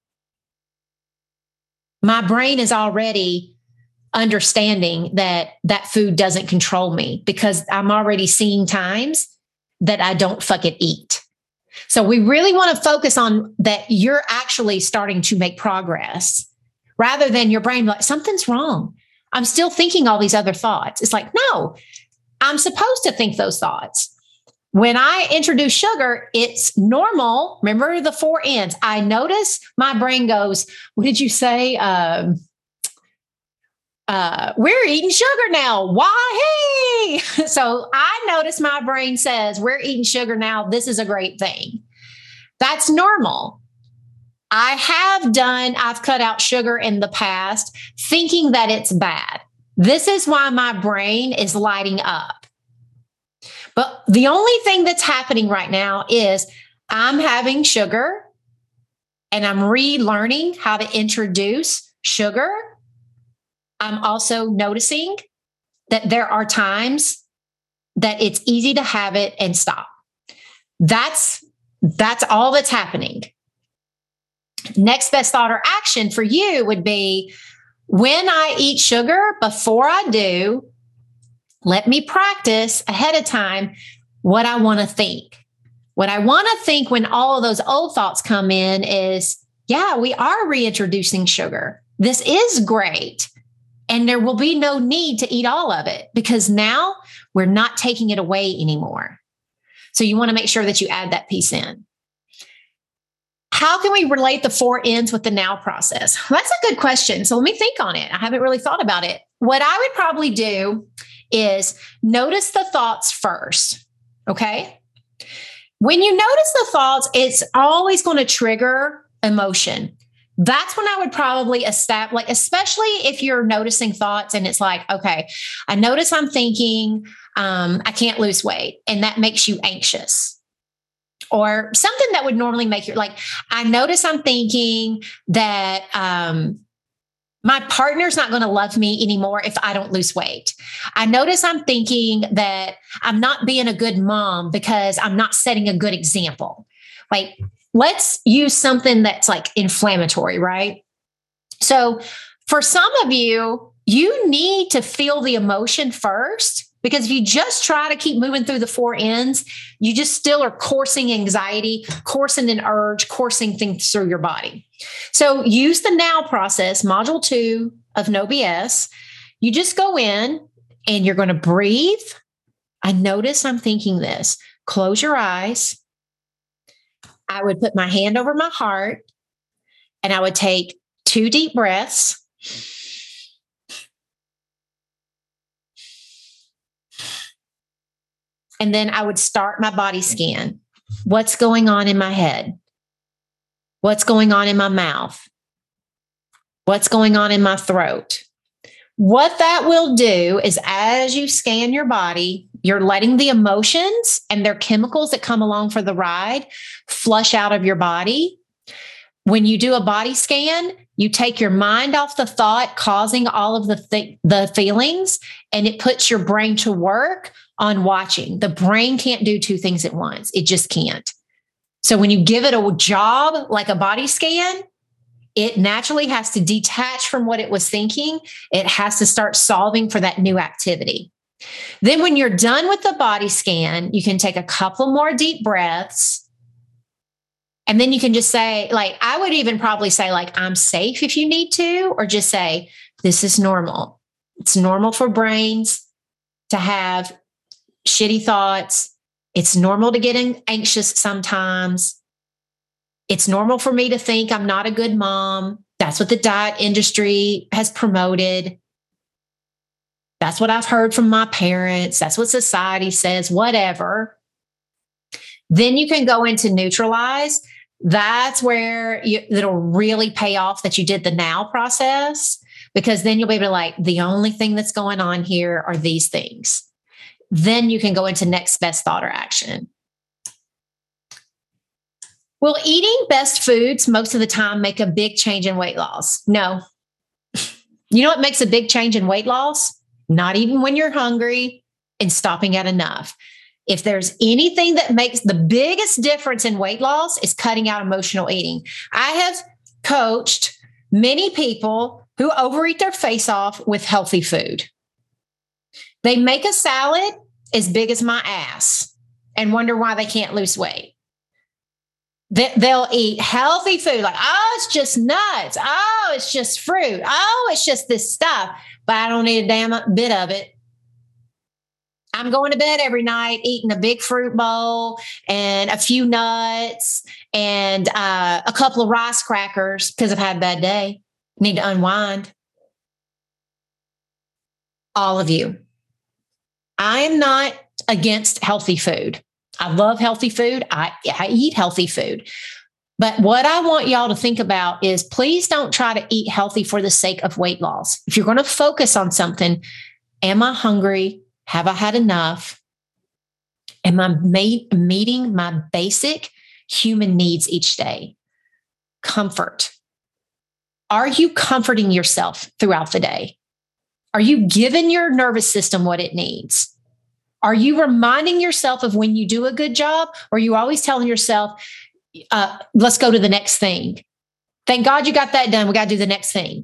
A: My brain is already understanding that that food doesn't control me because I'm already seeing times that I don't fuck it eat. So we really want to focus on that you're actually starting to make progress rather than your brain like, something's wrong. I'm still thinking all these other thoughts. It's like, no, I'm supposed to think those thoughts. When I introduce sugar, it's normal. Remember the 4 N's. I notice my brain goes, what did you say? We're eating sugar now. Why? Hey. So I notice my brain says, we're eating sugar now. This is a great thing. That's normal. I've cut out sugar in the past thinking that it's bad. This is why my brain is lighting up. But the only thing that's happening right now is I'm having sugar and I'm relearning how to introduce sugar. I'm also noticing that there are times that it's easy to have it and stop. That's all that's happening. Next best thought or action for you would be, when I eat sugar, before I do, let me practice ahead of time what I want to think. What I want to think when all of those old thoughts come in is, yeah, we are reintroducing sugar. This is great. And there will be no need to eat all of it because now we're not taking it away anymore. So you want to make sure that you add that piece in. How can we relate the 4 N's with the now process? Well, that's a good question. So let me think on it. I haven't really thought about it. What I would probably do is notice the thoughts first. Okay. When you notice the thoughts, it's always going to trigger emotion. That's when I would probably establish, like, especially if you're noticing thoughts and it's like, okay, I notice I'm thinking, I can't lose weight, and that makes you anxious. Or something that would normally make you like, I notice I'm thinking that my partner's not going to love me anymore if I don't lose weight. I notice I'm thinking that I'm not being a good mom because I'm not setting a good example. Like, let's use something that's like inflammatory, right? So for some of you, you need to feel the emotion first Because if you just try to keep moving through the four ends, you just still are coursing anxiety, coursing an urge, coursing things through your body. So use the now process, module 2 of No BS. You just go in and you're going to breathe. I notice I'm thinking this. Close your eyes. I would put my hand over my heart and I would take 2 deep breaths. And then I would start my body scan. What's going on in my head? What's going on in my mouth? What's going on in my throat? What that will do is as you scan your body, you're letting the emotions and their chemicals that come along for the ride flush out of your body. When you do a body scan, you take your mind off the thought causing all of the feelings, and it puts your brain to work on watching. The brain can't do 2 things at once. It just can't. So when you give it a job like a body scan, it naturally has to detach from what it was thinking. It has to start solving for that new activity. Then when you're done with the body scan, you can take a couple more deep breaths. And then you can just say, like, I would even probably say, like, I'm safe if you need to, or just say, this is normal. It's normal for brains to have shitty thoughts. It's normal to get anxious sometimes. It's normal for me to think I'm not a good mom. That's what the diet industry has promoted. That's what I've heard from my parents. That's what society says, whatever. Then you can go into neutralize. That's where it'll really pay off that you did the now process, because then you'll be able to, like, the only thing that's going on here are these things. Then you can go into next best thought or action. Will eating best foods most of the time make a big change in weight loss? No. You know what makes a big change in weight loss? Not eating when you're hungry and stopping at enough. If there's anything that makes the biggest difference in weight loss, is cutting out emotional eating. I have coached many people who overeat their face off with healthy food. They make a salad as big as my ass and wonder why they can't lose weight. They'll eat healthy food, like, oh, it's just nuts. Oh, it's just fruit. Oh, it's just this stuff, but I don't need a damn bit of it. I'm going to bed every night eating a big fruit bowl and a few nuts and a couple of rice crackers because I've had a bad day. Need to unwind. All of you. I am not against healthy food. I love healthy food. I eat healthy food. But what I want y'all to think about is, please don't try to eat healthy for the sake of weight loss. If you're going to focus on something, am I hungry? Have I had enough? Am I meeting my basic human needs each day? Comfort. Are you comforting yourself throughout the day? Are you giving your nervous system what it needs? Are you reminding yourself of when you do a good job? Or are you always telling yourself, let's go to the next thing? Thank God you got that done. We got to do the next thing.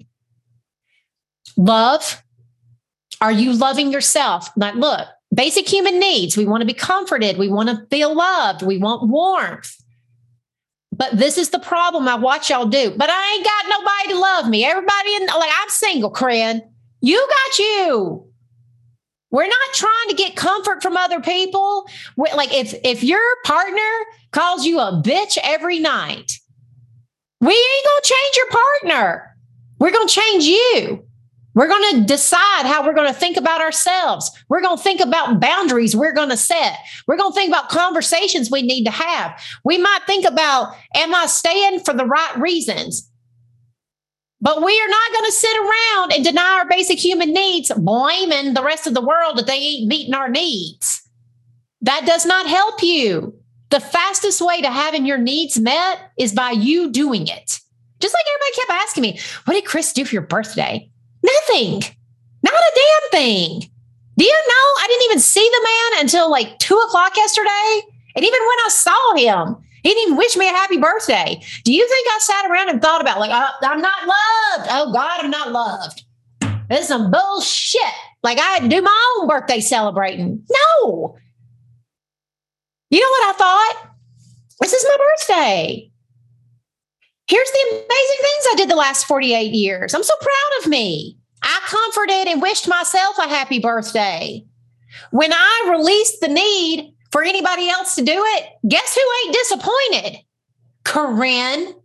A: Love. Are you loving yourself? Like, look, basic human needs. We want to be comforted. We want to feel loved. We want warmth. But this is the problem I watch y'all do. But I ain't got nobody to love me. Everybody I'm single, Corinne. You got you. We're not trying to get comfort from other people. Like, if your partner calls you a bitch every night, we ain't going to change your partner. We're going to change you. We're going to decide how we're going to think about ourselves. We're going to think about boundaries we're going to set. We're going to think about conversations we need to have. We might think about, am I staying for the right reasons? But we are not going to sit around and deny our basic human needs, blaming the rest of the world that they ain't meeting our needs. That does not help you. The fastest way to having your needs met is by you doing it. Just like everybody kept asking me, what did Chris do for your birthday? Nothing. Not a damn thing. Do you know I didn't even see the man until like 2:00 yesterday? And even when I saw him, he didn't even wish me a happy birthday. Do you think I sat around and thought about, like, I'm not loved? Oh, God, I'm not loved. This is some bullshit. Like I do my own birthday celebrating. No. You know what I thought? This is my birthday. Here's the amazing things I did the last 48 years. I'm so proud of me. I comforted and wished myself a happy birthday. When I released the need for anybody else to do it, guess who ain't disappointed? Corinne. And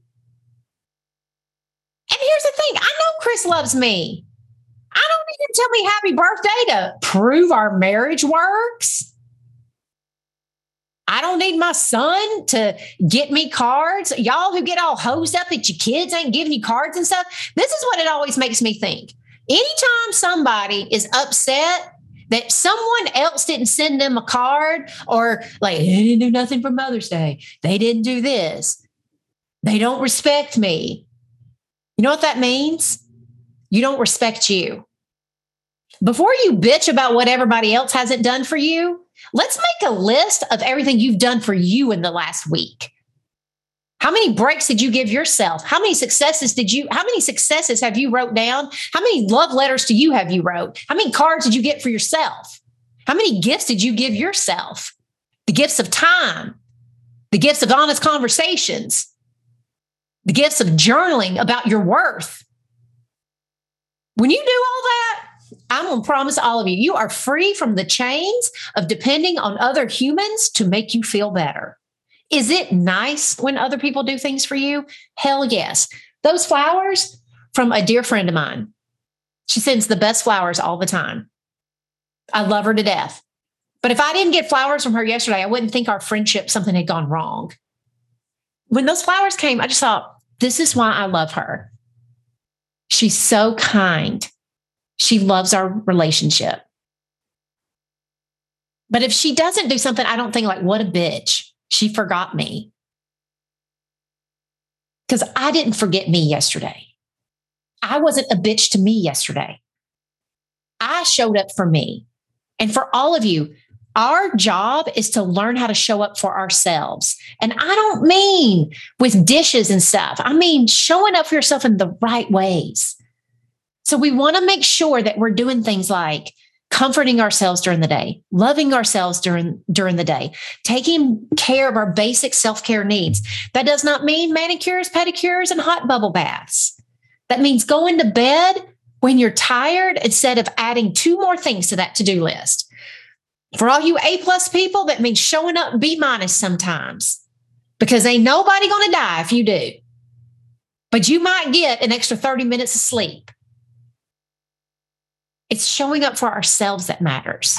A: here's the thing. I know Chris loves me. I don't need him to tell me happy birthday to prove our marriage works. I don't need my son to get me cards. Y'all who get all hosed up that your kids ain't giving you cards and stuff. This is what it always makes me think. Anytime somebody is upset that someone else didn't send them a card, or like, they didn't do nothing for Mother's Day. They didn't do this. They don't respect me. You know what that means? You don't respect you. Before you bitch about what everybody else hasn't done for you, let's make a list of everything you've done for you in the last week. How many breaks did you give yourself? How many successes have you wrote down? How many love letters to you have you wrote? How many cards did you get for yourself? How many gifts did you give yourself? The gifts of time, the gifts of honest conversations, the gifts of journaling about your worth. When you do all that, I'm going to promise all of you, you are free from the chains of depending on other humans to make you feel better. Is it nice when other people do things for you? Hell yes. Those flowers from a dear friend of mine. She sends the best flowers all the time. I love her to death. But if I didn't get flowers from her yesterday, I wouldn't think our friendship, something had gone wrong. When those flowers came, I just thought, this is why I love her. She's so kind. She loves our relationship. But if she doesn't do something, I don't think like, what a bitch. She forgot me. Because I didn't forget me yesterday. I wasn't a bitch to me yesterday. I showed up for me. And for all of you, our job is to learn how to show up for ourselves. And I don't mean with dishes and stuff. I mean showing up for yourself in the right ways. So we want to make sure that we're doing things like comforting ourselves during the day, loving ourselves during the day, taking care of our basic self-care needs. That does not mean manicures, pedicures, and hot bubble baths. That means going to bed when you're tired instead of adding 2 more things to that to-do list. For all you A+ people, that means showing up B- sometimes, because ain't nobody going to die if you do. But you might get an extra 30 minutes of sleep. It's showing up for ourselves that matters.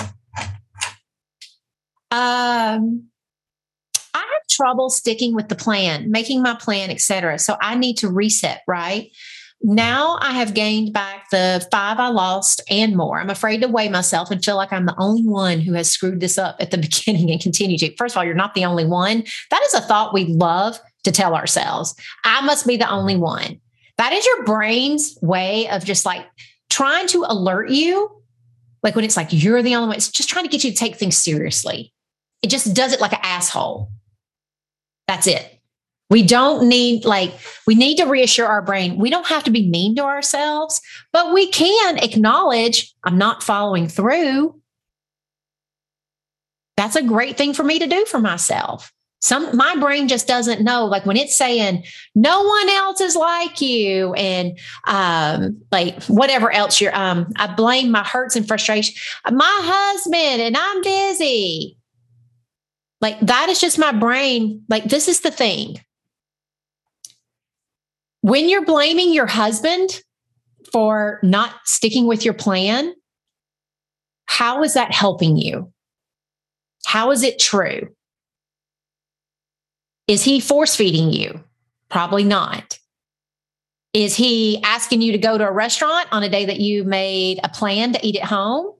A: I have trouble sticking with the plan, making my plan, etc. So I need to reset, right? Now I have gained back the 5 I lost and more. I'm afraid to weigh myself and feel like I'm the only one who has screwed this up at the beginning and continue to. First of all, you're not the only one. That is a thought we love to tell ourselves. I must be the only one. That is your brain's way of just like trying to alert you. Like when it's like, you're the only one, it's just trying to get you to take things seriously. It just does it like an asshole. That's it. We need to reassure our brain. We don't have to be mean to ourselves, but we can acknowledge I'm not following through. That's a great thing for me to do for myself. My brain just doesn't know, like when it's saying no one else is like you and like whatever else I blame my hurts and frustration, my husband, and I'm busy. Like that is just my brain. Like this is the thing. When you're blaming your husband for not sticking with your plan, how is that helping you? How is it true? Is he force feeding you? Probably not. Is he asking you to go to a restaurant on a day that you made a plan to eat at home?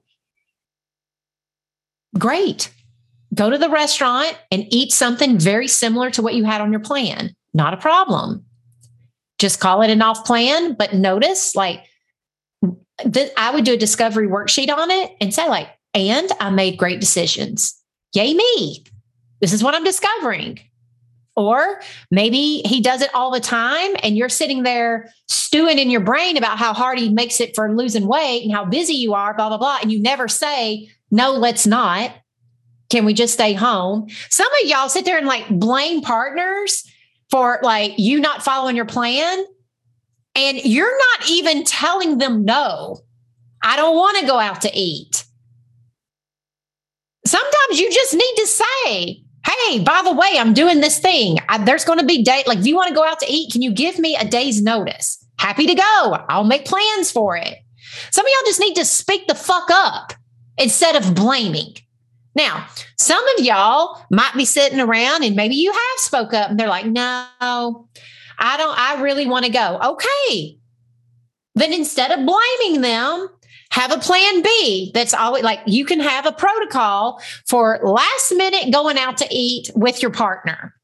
A: Great. Go to the restaurant and eat something very similar to what you had on your plan. Not a problem. Just call it an off plan, but notice like I would do a discovery worksheet on it and say like, and I made great decisions. Yay me. This is what I'm discovering. Or maybe he does it all the time and you're sitting there stewing in your brain about how hard he makes it for losing weight and how busy you are, blah, blah, blah. And you never say, no, let's not. Can we just stay home? Some of y'all sit there and like blame partners for like you not following your plan. And you're not even telling them, no, I don't want to go out to eat. Sometimes you just need to say, hey, by the way, I'm doing this thing. There's going to be date. Like, if you want to go out to eat, can you give me a day's notice? Happy to go. I'll make plans for it. Some of y'all just need to speak the fuck up instead of blaming. Now, some of y'all might be sitting around and maybe you have spoke up and they're like, no, I really want to go. Okay. Then instead of blaming them, have a plan B. That's always like you can have a protocol for last minute going out to eat with your partner.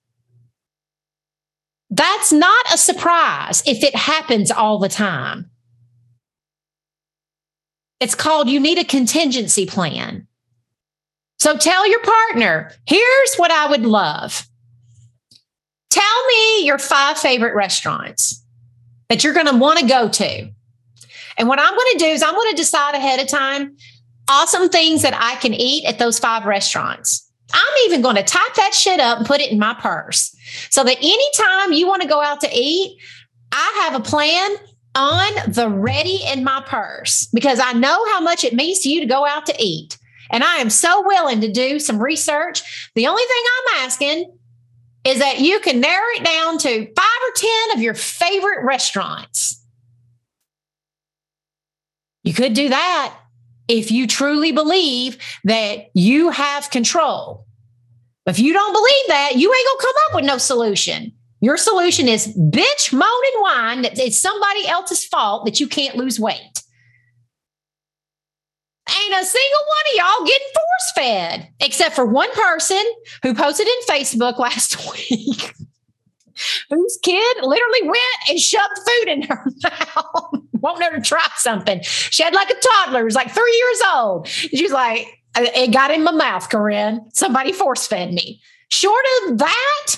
A: That's not a surprise if it happens all the time. It's called you need a contingency plan. So tell your partner, here's what I would love. Tell me your 5 favorite restaurants that you're going to want to go to. And what I'm going to do is I'm going to decide ahead of time awesome things that I can eat at those 5 restaurants. I'm even going to type that shit up and put it in my purse so that anytime you want to go out to eat, I have a plan on the ready in my purse because I know how much it means to you to go out to eat. And I am so willing to do some research. The only thing I'm asking is that you can narrow it down to 5 or 10 of your favorite restaurants. You could do that if you truly believe that you have control. If you don't believe that, you ain't gonna come up with no solution. Your solution is bitch, moan, and whine that it's somebody else's fault that you can't lose weight. Ain't a single one of y'all getting force fed, except for one person who posted in Facebook last week, whose kid literally went and shoved food in her mouth, wanting her to try something. She had like a toddler, was like 3 years old. She's like, it got in my mouth, Corinne. Somebody force fed me. Short of that,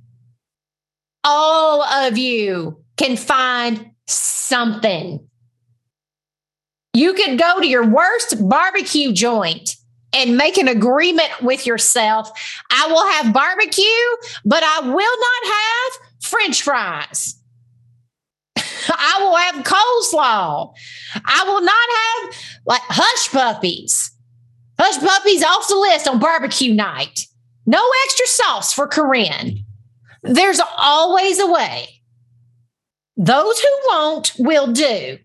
A: all of you can find something. You could go to your worst barbecue joint and make an agreement with yourself. I will have barbecue, but I will not have French fries. I will have coleslaw. I will not have like hush puppies. Hush puppies off the list on barbecue night. No extra sauce for Corinne. There's always a way. Those who won't will do.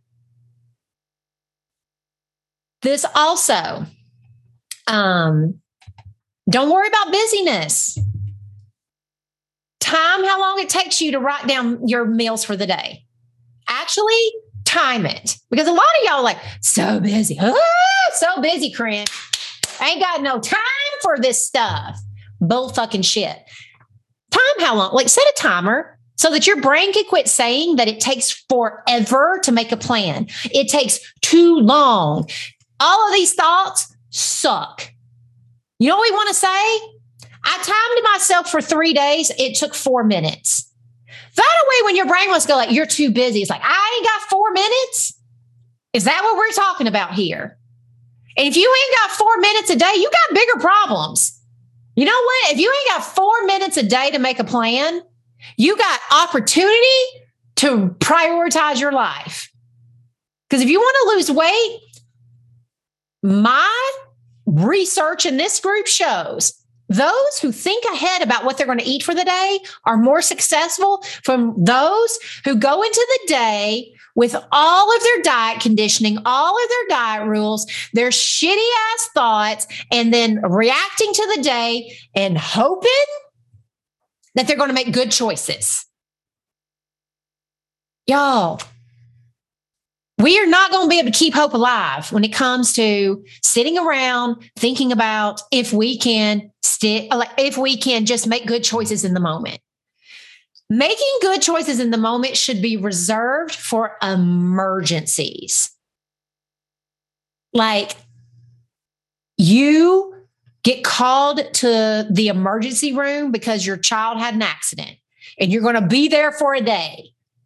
A: This also, don't worry about busyness. Time how long it takes you to write down your meals for the day. Actually, time it. Because a lot of y'all are like, so busy. So busy, Corinne. I ain't got no time for this stuff. Bull fucking shit. Time how long? Like set a timer so that your brain can quit saying that it takes forever to make a plan. It takes too long. All of these thoughts suck. You know what we want to say? I timed myself for 3 days. It took 4 minutes. That way, when your brain wants to go like, you're too busy. It's like, I ain't got 4 minutes. Is that what we're talking about here? And if you ain't got 4 minutes a day, you got bigger problems. You know what? If you ain't got 4 minutes a day to make a plan, you got opportunity to prioritize your life. Because if you want to lose weight, my research in this group shows those who think ahead about what they're going to eat for the day are more successful from those who go into the day with all of their diet conditioning, all of their diet rules, their shitty ass thoughts, and then reacting to the day and hoping that they're going to make good choices. Y'all, we are not going to be able to keep hope alive when it comes to sitting around thinking about if we can just make good choices in the moment. Making good choices in the moment should be reserved for emergencies. Like you get called to the emergency room because your child had an accident and you're going to be there for a day.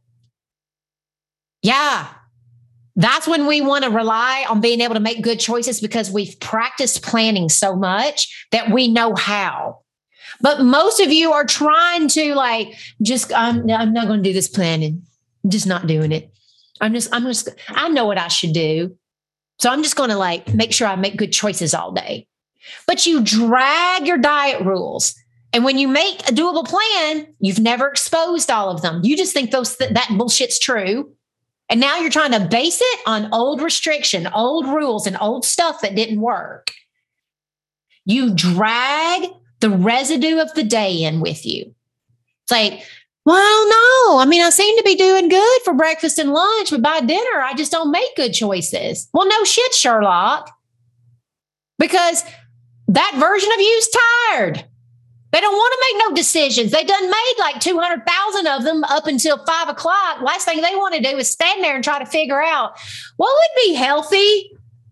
A: Yeah. That's when we want to rely on being able to make good choices because we've practiced planning so much that we know how. But most of you are trying to I'm not going to do this planning. I'm just not doing it. I know what I should do. So I'm just going to make sure I make good choices all day. But you drag your diet rules. And when you make a doable plan, you've never exposed all of them. You just think that bullshit's true. And now you're trying to base it on old restriction, old rules, and old stuff that didn't work. You drag the residue of the day in with you. It's like, well, I don't know. I mean, I seem to be doing good for breakfast and lunch, but by dinner, I just don't make good choices. Well, no shit, Sherlock. Because that version of you's tired. They don't want to make no decisions. They done made 200,000 of them up until 5 o'clock. Last thing they want to do is stand there and try to figure out what would be healthy.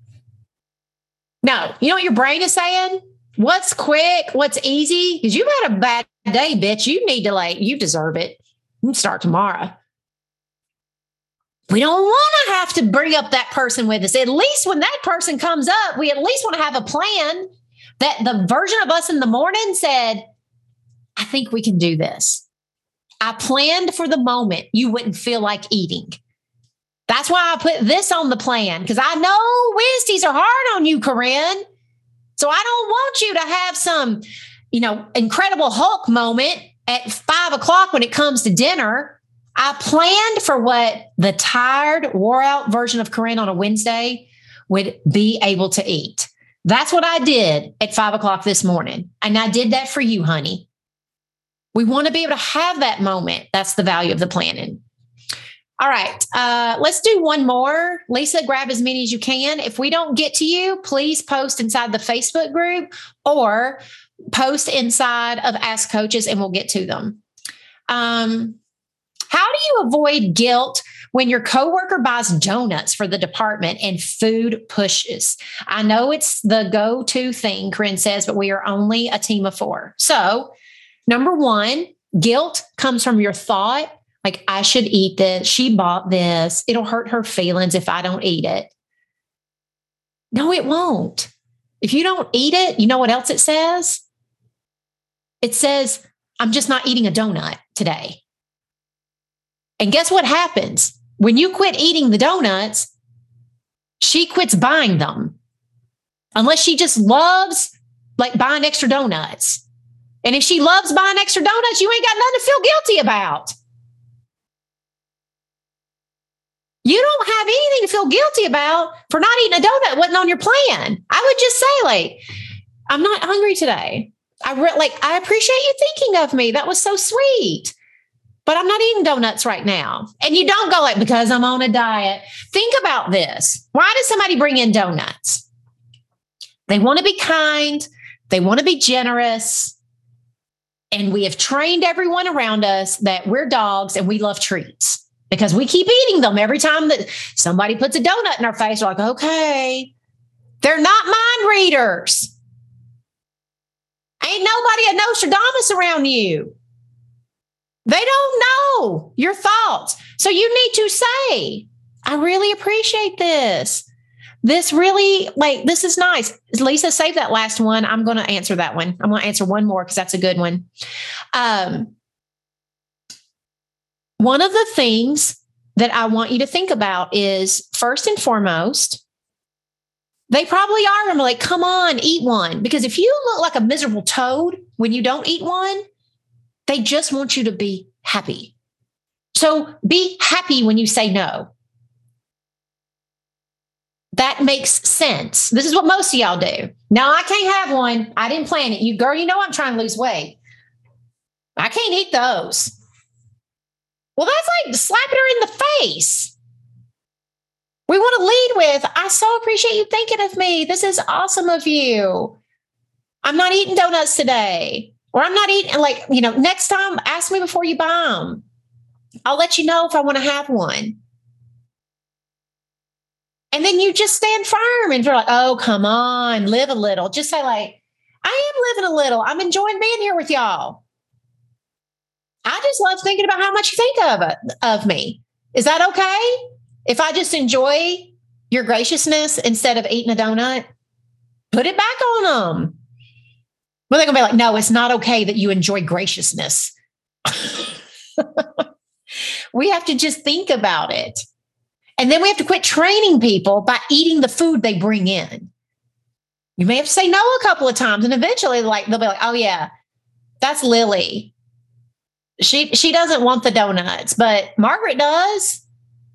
A: No, you know what your brain is saying? What's quick? What's easy? Because you've had a bad day, bitch. You need to you deserve it. You can start tomorrow. We don't want to have to bring up that person with us. At least when that person comes up, we at least want to have a plan that the version of us in the morning said, I think we can do this. I planned for the moment you wouldn't feel like eating. That's why I put this on the plan, because I know Wednesdays are hard on you, Corinne. So I don't want you to have some, Incredible Hulk moment at 5 o'clock when it comes to dinner. I planned for what the tired, wore out version of Corinne on a Wednesday would be able to eat. That's what I did at 5 o'clock this morning. And I did that for you, honey. We want to be able to have that moment. That's the value of the planning. All right. Let's do one more. Lisa, grab as many as you can. If we don't get to you, please post inside the Facebook group or post inside of Ask Coaches and we'll get to them. How do you avoid guilt when your coworker buys donuts for the department and food pushes? I know it's the go-to thing, Corinne says, but we are only a team of 4. So, number 1, guilt comes from your thought, I should eat this. She bought this. It'll hurt her feelings if I don't eat it. No, it won't. If you don't eat it, you know what else it says? It says, I'm just not eating a donut today. And guess what happens? When you quit eating the donuts, she quits buying them. Unless she just loves buying extra donuts. And if she loves buying extra donuts, you ain't got nothing to feel guilty about. You don't have anything to feel guilty about for not eating a donut. It wasn't on your plan. I would just say, I'm not hungry today. I appreciate you thinking of me. That was so sweet. But I'm not eating donuts right now. And you don't go because I'm on a diet. Think about this. Why does somebody bring in donuts? They want to be kind. They want to be generous. And we have trained everyone around us that we're dogs and we love treats. Because we keep eating them every time that somebody puts a donut in our face. We're like, okay, they're not mind readers. Ain't nobody a Nostradamus around you. They don't know your thoughts. So you need to say, I really appreciate this. This really, this is nice. Lisa, save that last one. I'm going to answer that one. I'm going to answer one more because that's a good one. One of the things that I want you to think about is, first and foremost, they probably are going to be like, come on, eat one. Because if you look like a miserable toad when you don't eat one, they just want you to be happy. So be happy when you say no. That makes sense. This is what most of y'all do. No, I can't have one. I didn't plan it. You girl, you know I'm trying to lose weight. I can't eat those. Well, that's like slapping her in the face. We want to lead with, I so appreciate you thinking of me. This is awesome of you. I'm not eating donuts today. Or I'm not eating, next time, ask me before you buy them. I'll let you know if I want to have one. And then you just stand firm and you're like, oh, come on, live a little. Just say I am living a little. I'm enjoying being here with y'all. I just love thinking about how much you think of me. Is that okay? If I just enjoy your graciousness instead of eating a donut, put it back on them. Well, they're going to be like, no, it's not okay that you enjoy graciousness. We have to just think about it. And then we have to quit training people by eating the food they bring in. You may have to say no a couple of times, and eventually they'll be like, oh yeah, that's Lily. She doesn't want the donuts, but Margaret does.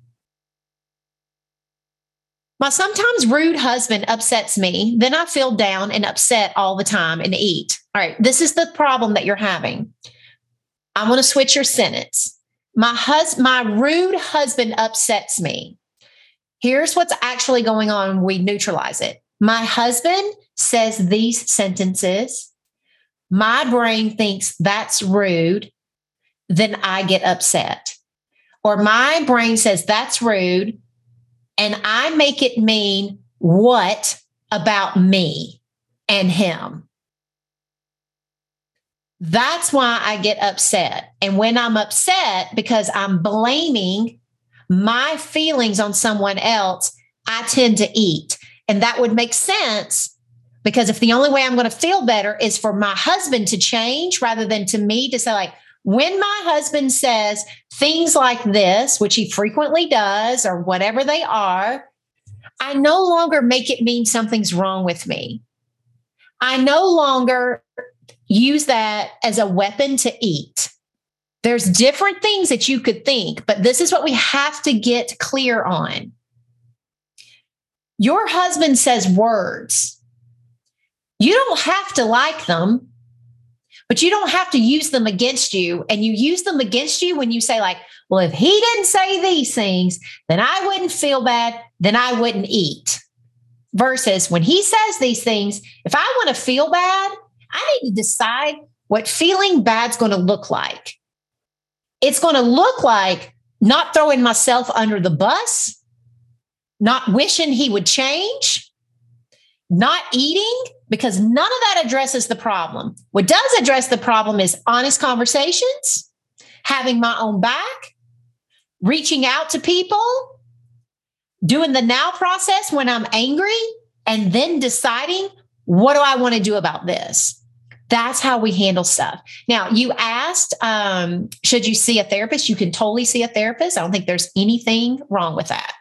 A: My sometimes rude husband upsets me. Then I feel down and upset all the time and eat. All right, this is the problem that you're having. I want to switch your sentence. My rude husband upsets me. Here's what's actually going on when we neutralize it. My husband says these sentences. My brain thinks that's rude. Then I get upset. Or my brain says that's rude. And I make it mean what about me and him? That's why I get upset. And when I'm upset because I'm blaming my feelings on someone else, I tend to eat. And that would make sense because if the only way I'm going to feel better is for my husband to change rather than to me to say, like, when my husband says things like this, which he frequently does or whatever they are, I no longer make it mean something's wrong with me. I no longer use that as a weapon to eat. There's different things that you could think, but this is what we have to get clear on. Your husband says words. You don't have to like them, but you don't have to use them against you. And you use them against you when you say, like, well, if he didn't say these things, then I wouldn't feel bad, then I wouldn't eat. Versus when he says these things, if I want to feel bad, I need to decide what feeling bad's going to look like. It's going to look like not throwing myself under the bus, not wishing he would change, not eating, because none of that addresses the problem. What does address the problem is honest conversations, having my own back, reaching out to people, doing the now process when I'm angry, and then deciding, what do I want to do about this? That's how we handle stuff. Now, you asked, should you see a therapist? You can totally see a therapist. I don't think there's anything wrong with that.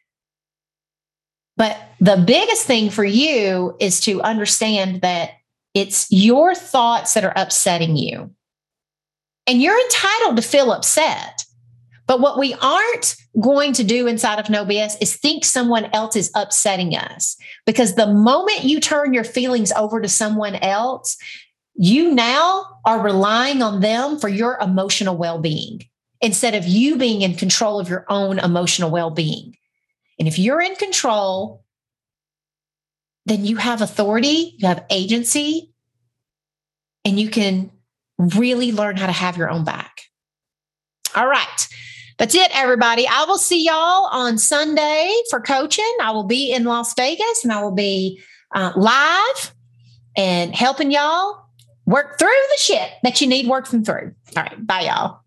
A: But the biggest thing for you is to understand that it's your thoughts that are upsetting you. And you're entitled to feel upset. But what we aren't going to do inside of No BS is think someone else is upsetting us. Because the moment you turn your feelings over to someone else, you now are relying on them for your emotional well-being instead of you being in control of your own emotional well-being. And if you're in control, then you have authority, you have agency, and you can really learn how to have your own back. All right. That's it, everybody. I will see y'all on Sunday for coaching. I will be in Las Vegas and I will be live and helping y'all work through the shit that you need working through. All right. Bye, y'all.